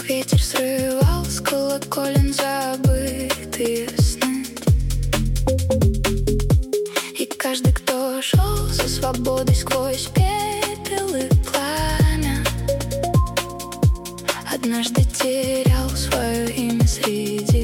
ветер срывал с колоколен забытые сны. И каждый, кто шел за свободой сквозь пепел и пламя, однажды терял свое имя среди